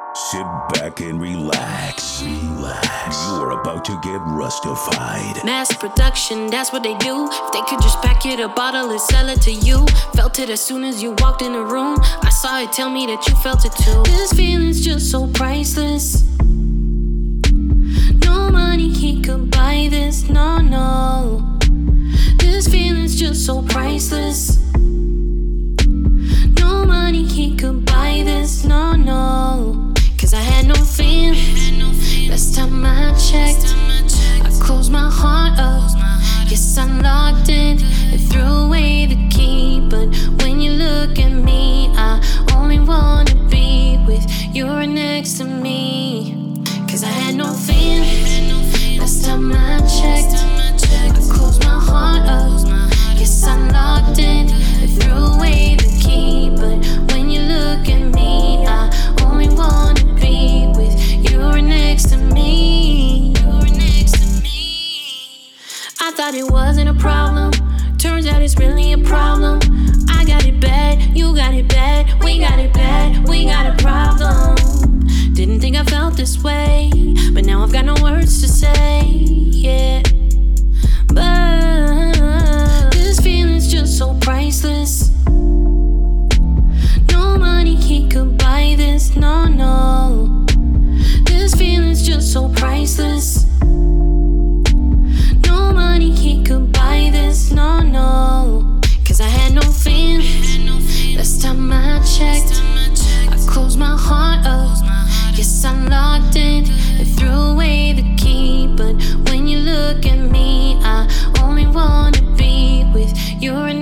Sit back and relax. You're about to get rustified. Mass production, that's what they do. If they could just pack it a bottle and sell it to you. Felt it as soon as you walked in the room. I saw it, tell me that you felt it too. This feeling's just so priceless. No money he could buy this, no, no. This feeling's just so priceless. No money he could buy this, no, no. Cause I had no feelings. Last time I checked, I closed my heart up. Yes, I locked it and threw away the key. But when you look at me, I only wanna be with you right next to me. Cause I had no feelings. Last time I checked, I closed my heart up. Yes, I locked it and threw away the key. But when you look at me, I only wanna be with you right next to me. I thought it wasn't a problem. Turns out it's really a problem. I got it bad, you got it bad. We got it bad, we got a problem. Didn't think I felt this way, but now I've got no words to say, yeah. But this feeling's just so priceless. No money he could buy this, no, no. This feeling's just so priceless. No money he could buy this, no, no. Cause I had no feelings. Last time I checked, I closed my heart up. Yes, I locked it and threw away the key. But when you look at me, I only wanna be with you right